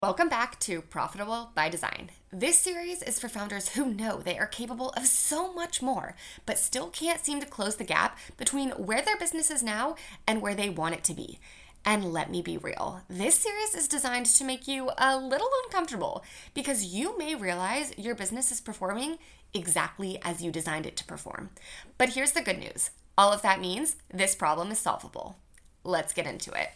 Welcome back to Profitable by Design. This series is for founders who know they are capable of so much more, but still can't seem to close the gap between where their business is now and where they want it to be. And let me be real, this series is designed to make you a little uncomfortable because you may realize your business is performing exactly as you designed it to perform. But here's the good news. All of that means this problem is solvable. Let's get into it.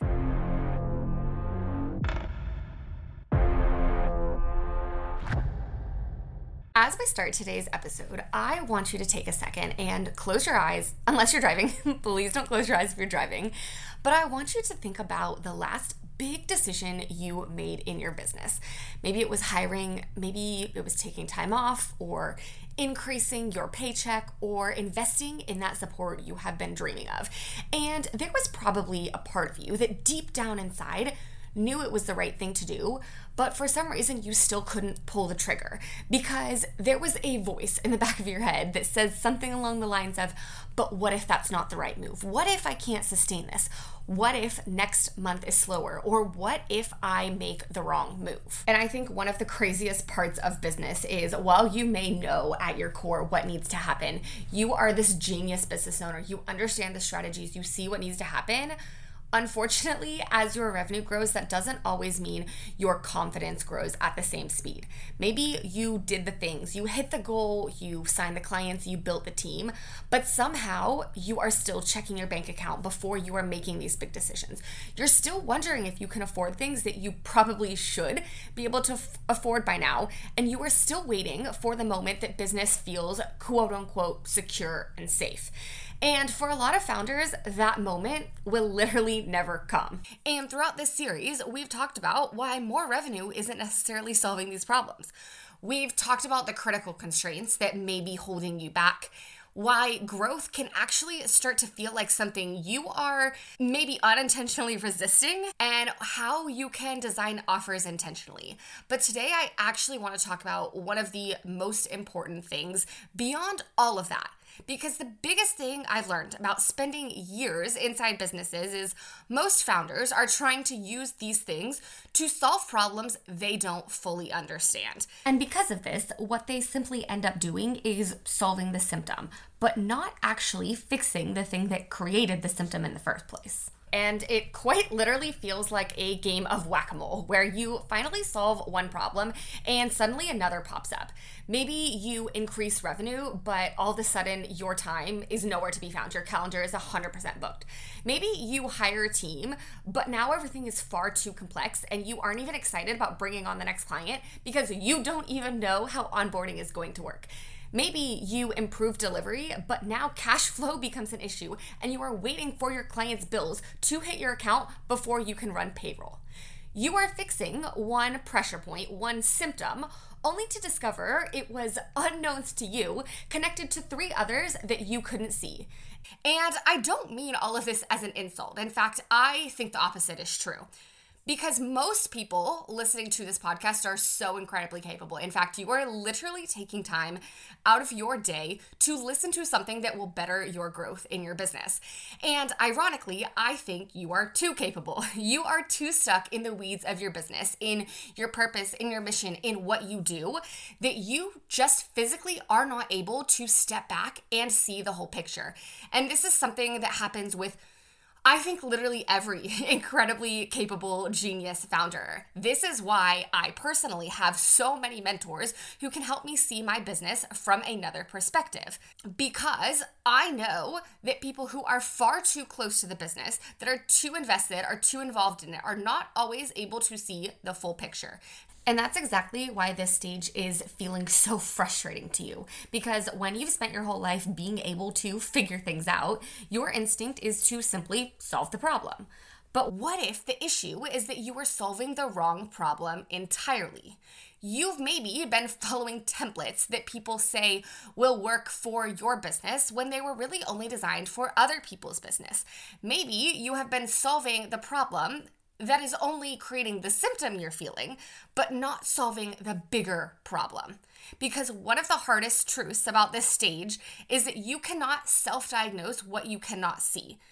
As we start today's episode, I want you to take a second and close your eyes, unless you're driving. Please don't close your eyes if you're driving. But I want you to think about the last big decision you made in your business. Maybe it was hiring, maybe it was taking time off, or increasing your paycheck, or investing in that support you have been dreaming of. And there was probably a part of you that deep down inside knew it was the right thing to do, but for some reason you still couldn't pull the trigger because there was a voice in the back of your head that says something along the lines of, but what if that's not the right move? What if I can't sustain this? What if next month is slower? Or what if I make the wrong move? And I think one of the craziest parts of business is while you may know at your core what needs to happen, you are this genius business owner. You understand the strategies, you see what needs to happen. Unfortunately, as your revenue grows, that doesn't always mean your confidence grows at the same speed. Maybe you did the things, you hit the goal, you signed the clients, you built the team, but somehow you are still checking your bank account before you are making these big decisions. You're still wondering if you can afford things that you probably should be able to afford by now, and you are still waiting for the moment that business feels quote unquote secure and safe. And for a lot of founders, that moment will literally never come. And throughout this series, we've talked about why more revenue isn't necessarily solving these problems. We've talked about the critical constraints that may be holding you back, why growth can actually start to feel like something you are maybe unintentionally resisting, and how you can design offers intentionally. But today I actually want to talk about one of the most important things beyond all of that. Because the biggest thing I've learned about spending years inside businesses is most founders are trying to use these things to solve problems they don't fully understand. And because of this, what they simply end up doing is solving the symptom, but not actually fixing the thing that created the symptom in the first place. And it quite literally feels like a game of whack-a-mole where you finally solve one problem and suddenly another pops up. Maybe you increase revenue, but all of a sudden your time is nowhere to be found. Your calendar is 100% booked. Maybe you hire a team, but now everything is far too complex and you aren't even excited about bringing on the next client because you don't even know how onboarding is going to work. Maybe you improve delivery, but now cash flow becomes an issue and you are waiting for your client's bills to hit your account before you can run payroll. You are fixing one pressure point, one symptom, only to discover it was unknowns to you, connected to 3 others that you couldn't see. And I don't mean all of this as an insult. In fact, I think the opposite is true. Because most people listening to this podcast are so incredibly capable. In fact, you are literally taking time out of your day to listen to something that will better your growth in your business. And ironically, I think you are too capable. You are too stuck in the weeds of your business, in your purpose, in your mission, in what you do, that you just physically are not able to step back and see the whole picture. And this is something that happens with I think literally every incredibly capable genius founder. This is why I personally have so many mentors who can help me see my business from another perspective. Because I know that people who are far too close to the business, that are too invested, are too involved in it, are not always able to see the full picture. And that's exactly why this stage is feeling so frustrating to you. Because when you've spent your whole life being able to figure things out, your instinct is to simply solve the problem. But what if the issue is that you are solving the wrong problem entirely? You've maybe been following templates that people say will work for your business when they were really only designed for other people's business. Maybe you have been solving the problem that is only creating the symptom you're feeling, but not solving the bigger problem. Because one of the hardest truths about this stage is that you cannot self-diagnose what you cannot see.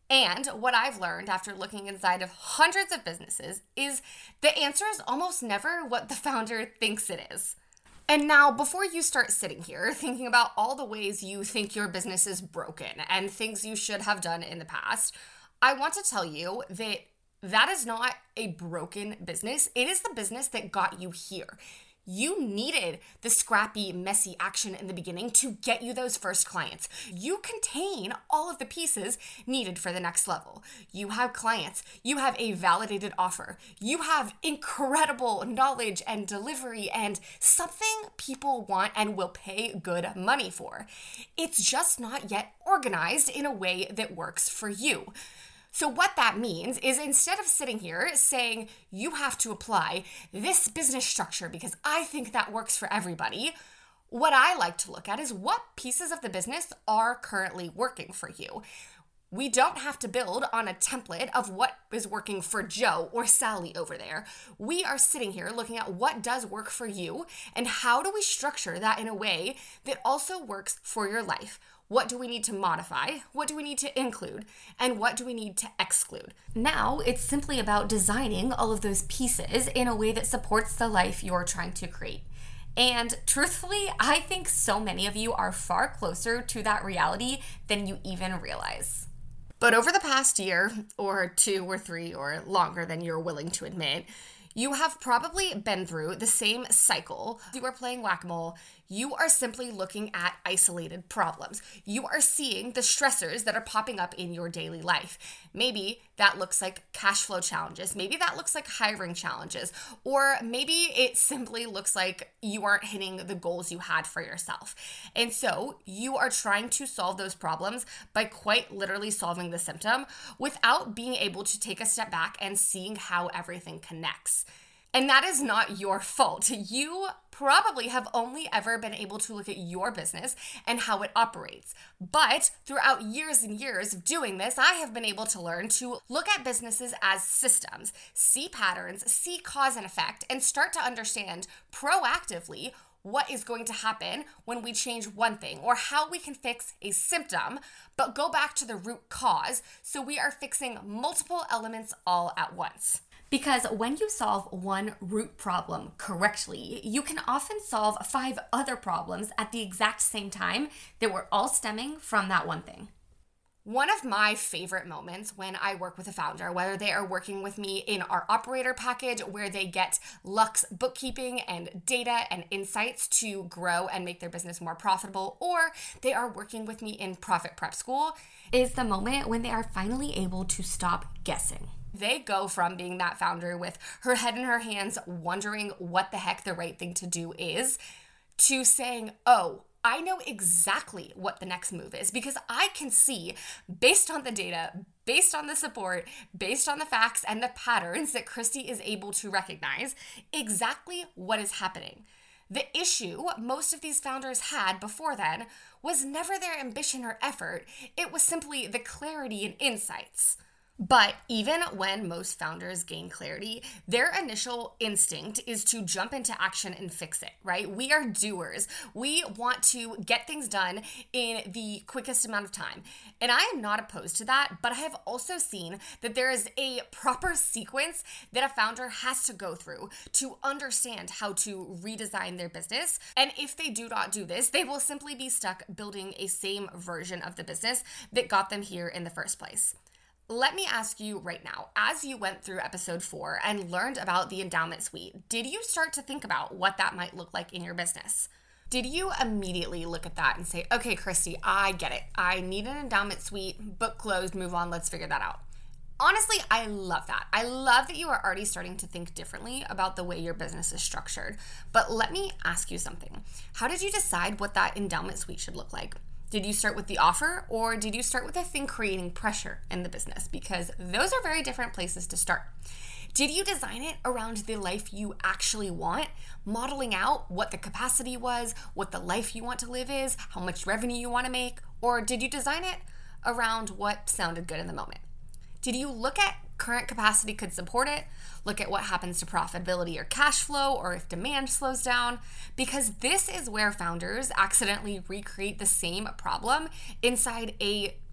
And what I've learned after looking inside of hundreds of businesses is the answer is almost never what the founder thinks it is. And now, before you start sitting here thinking about all the ways you think your business is broken and things you should have done in the past, I want to tell you that that is not a broken business. It is the business that got you here. You needed the scrappy, messy action in the beginning to get you those first clients. You contain all of the pieces needed for the next level. You have clients. You have a validated offer. You have incredible knowledge and delivery and something people want and will pay good money for. It's just not yet organized in a way that works for you. So what that means is instead of sitting here saying you have to apply this business structure because I think that works for everybody, what I like to look at is what pieces of the business are currently working for you. We don't have to build on a template of what is working for Joe or Sally over there. We are sitting here looking at what does work for you and how do we structure that in a way that also works for your life. What do we need to modify? What do we need to include? And what do we need to exclude? Now, it's simply about designing all of those pieces in a way that supports the life you're trying to create. And truthfully, I think so many of you are far closer to that reality than you even realize. But over the past year, or 2 or 3, or longer than you're willing to admit, you have probably been through the same cycle. You are playing whack-a-mole. You are simply looking at isolated problems. You are seeing the stressors that are popping up in your daily life. Maybe that looks like cash flow challenges. Maybe that looks like hiring challenges. Or maybe it simply looks like you aren't hitting the goals you had for yourself. And so you are trying to solve those problems by quite literally solving the symptom without being able to take a step back and seeing how everything connects. And that is not your fault. You probably have only ever been able to look at your business and how it operates. But throughout years and years of doing this, I have been able to learn to look at businesses as systems, see patterns, see cause and effect, and start to understand proactively what is going to happen when we change one thing or how we can fix a symptom, but go back to the root cause so we are fixing multiple elements all at once. Because when you solve one root problem correctly, you can often solve 5 other problems at the exact same time that were all stemming from that one thing. One of my favorite moments when I work with a founder, whether they are working with me in our operator package where they get Lux bookkeeping and data and insights to grow and make their business more profitable, or they are working with me in Profit Prep School, is the moment when they are finally able to stop guessing. They go from being that founder with her head in her hands, wondering what the heck the right thing to do is, to saying, oh, I know exactly what the next move is because I can see, based on the data, based on the support, based on the facts and the patterns that Christy is able to recognize, exactly what is happening. The issue most of these founders had before then was never their ambition or effort. It was simply the clarity and insights. But even when most founders gain clarity, their initial instinct is to jump into action and fix it, right? We are doers. We want to get things done in the quickest amount of time. And I am not opposed to that, but I have also seen that there is a proper sequence that a founder has to go through to understand how to redesign their business. And if they do not do this, they will simply be stuck building a same version of the business that got them here in the first place. Let me ask you right now, as you went through episode 4 and learned about the endowment suite, did you start to think about what that might look like in your business? Did you immediately look at that and say, okay, Christy, I get it. I need an endowment suite, book closed, move on, let's figure that out. Honestly, I love that. I love that you are already starting to think differently about the way your business is structured. But let me ask you something. How did you decide what that endowment suite should look like? Did you start with the offer or did you start with a thing creating pressure in the business? Because those are very different places to start. Did you design it around the life you actually want, modeling out what the capacity was, what the life you want to live is, how much revenue you want to make? Or did you design it around what sounded good in the moment? Did you look at current capacity could support it? Look at what happens to profitability or cash flow or if demand slows down? Because this is where founders accidentally recreate the same problem inside a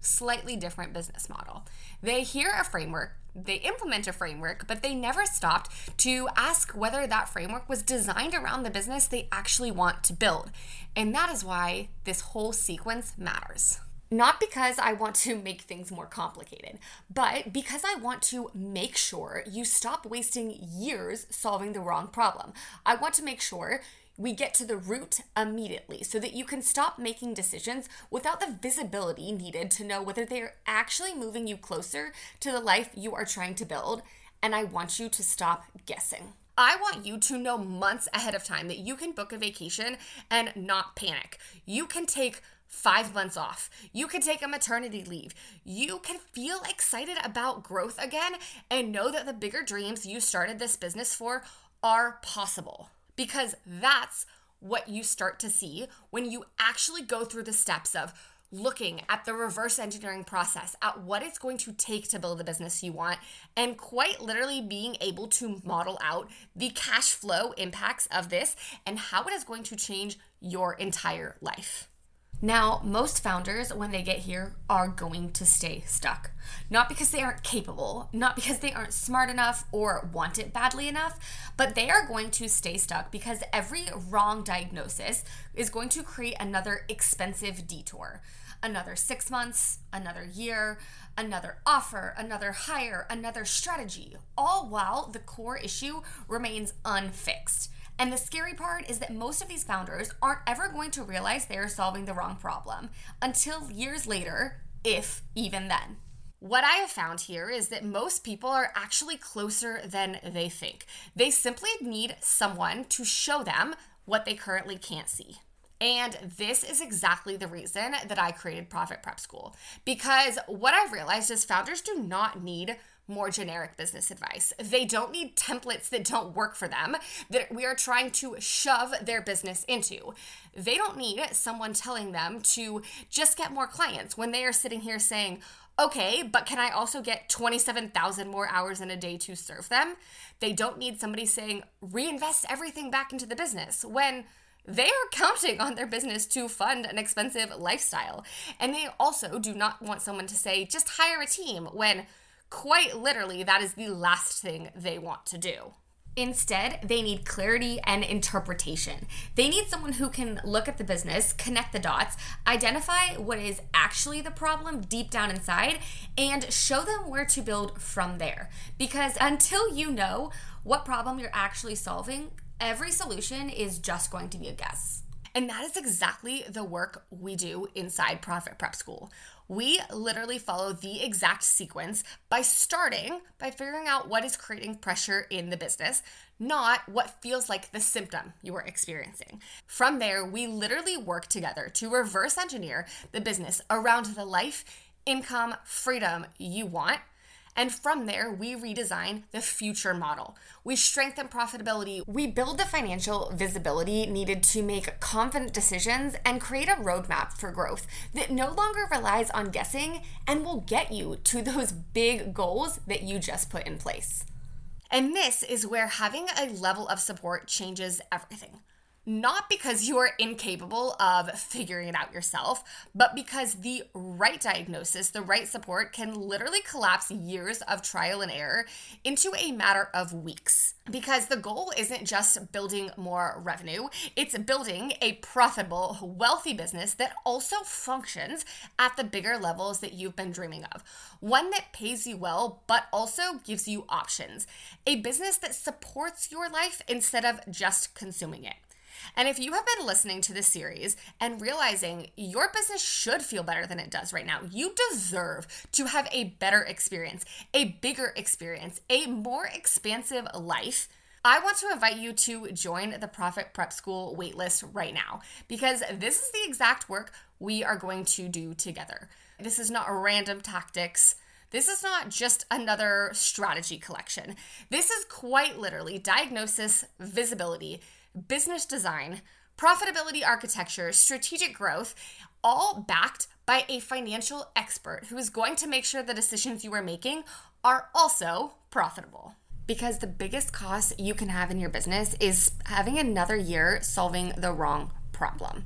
slightly different business model. They hear a framework, they implement a framework, but they never stopped to ask whether that framework was designed around the business they actually want to build. And that is why this whole sequence matters. Not because I want to make things more complicated, but because I want to make sure you stop wasting years solving the wrong problem. I want to make sure we get to the root immediately so that you can stop making decisions without the visibility needed to know whether they are actually moving you closer to the life you are trying to build. And I want you to stop guessing. I want you to know months ahead of time that you can book a vacation and not panic. You can take 5 months off. You can take a maternity leave. You can feel excited about growth again and know that the bigger dreams you started this business for are possible. Because that's what you start to see when you actually go through the steps of looking at the reverse engineering process, at what it's going to take to build the business you want, and quite literally being able to model out the cash flow impacts of this and how it is going to change your entire life. Now, most founders, when they get here, are going to stay stuck. Not because they aren't capable, not because they aren't smart enough or want it badly enough, but they are going to stay stuck because every wrong diagnosis is going to create another expensive detour. Another 6 months, another year, another offer, another hire, another strategy, all while the core issue remains unfixed. And the scary part is that most of these founders aren't ever going to realize they're solving the wrong problem until years later, if even then. What I have found here is that most people are actually closer than they think. They simply need someone to show them what they currently can't see. And this is exactly the reason that I created Profit Prep School. Because what I've realized is founders do not need more generic business advice. They don't need templates that don't work for them, that we are trying to shove their business into. They don't need someone telling them to just get more clients when they are sitting here saying, okay, but can I also get 27,000 more hours in a day to serve them? They don't need somebody saying, reinvest everything back into the business when they are counting on their business to fund an expensive lifestyle. And they also do not want someone to say, just hire a team when quite literally, that is the last thing they want to do. Instead, they need clarity and interpretation. They need someone who can look at the business, connect the dots, identify what is actually the problem deep down inside, and show them where to build from there. Because until you know what problem you're actually solving, every solution is just going to be a guess. And that is exactly the work we do inside Profit Prep School. We literally follow the exact sequence by starting by figuring out what is creating pressure in the business, not what feels like the symptom you are experiencing. From there, we literally work together to reverse engineer the business around the life, income, freedom you want. And from there, we redesign the future model. We strengthen profitability. We build the financial visibility needed to make confident decisions and create a roadmap for growth that no longer relies on guessing and will get you to those big goals that you just put in place. And this is where having a level of support changes everything. Not because you are incapable of figuring it out yourself, but because the right diagnosis, the right support can literally collapse years of trial and error into a matter of weeks. Because the goal isn't just building more revenue, it's building a profitable, wealthy business that also functions at the bigger levels that you've been dreaming of. One that pays you well, but also gives you options. A business that supports your life instead of just consuming it. And if you have been listening to this series and realizing your business should feel better than it does right now, you deserve to have a better experience, a bigger experience, a more expansive life, I want to invite you to join the Profit Prep School waitlist right now, because this is the exact work we are going to do together. This is not random tactics. This is not just another strategy collection. This is quite literally diagnosis, visibility, business design, profitability architecture, strategic growth, all backed by a financial expert who is going to make sure the decisions you are making are also profitable. Because the biggest cost you can have in your business is having another year solving the wrong problem.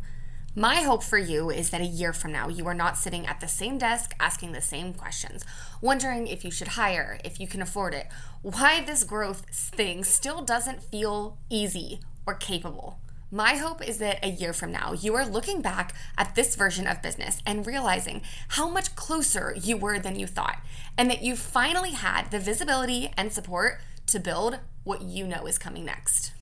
My hope for you is that a year from now, you are not sitting at the same desk asking the same questions, wondering if you should hire, if you can afford it, why this growth thing still doesn't feel easy or capable. My hope is that a year from now, you are looking back at this version of business and realizing how much closer you were than you thought, and that you finally had the visibility and support to build what you know is coming next.